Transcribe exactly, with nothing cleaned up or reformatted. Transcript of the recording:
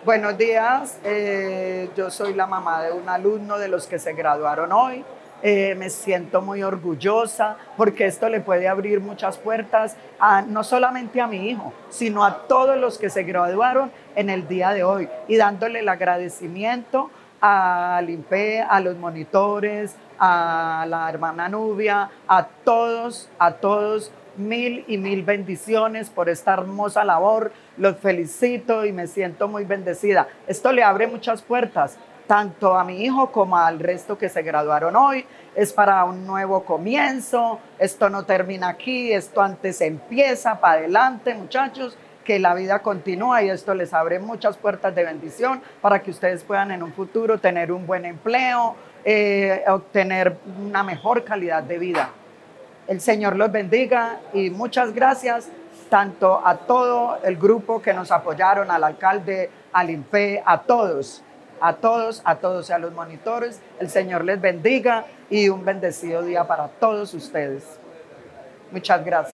Buenos días, eh, yo soy la mamá de un alumno de los que se graduaron hoy. Eh, me siento muy orgullosa porque esto le puede abrir muchas puertas a, no solamente a mi hijo, sino a todos los que se graduaron en el día de hoy y dándole el agradecimiento al INPE, a los monitores, a la hermana Nubia, a todos, a todos, mil y mil bendiciones por esta hermosa labor. Los felicito y me siento muy bendecida. Esto le abre muchas puertas, tanto a mi hijo como al resto que se graduaron hoy. Es para un nuevo comienzo. Esto no termina aquí, esto antes empieza, para adelante, muchachos, que la vida continúa y esto les abre muchas puertas de bendición para que ustedes puedan en un futuro tener un buen empleo, eh, obtener una mejor calidad de vida. El Señor los bendiga y muchas gracias tanto a todo el grupo que nos apoyaron, al alcalde, al INPE, a todos, a todos, a todos, y a los monitores. El Señor les bendiga y un bendecido día para todos ustedes. Muchas gracias.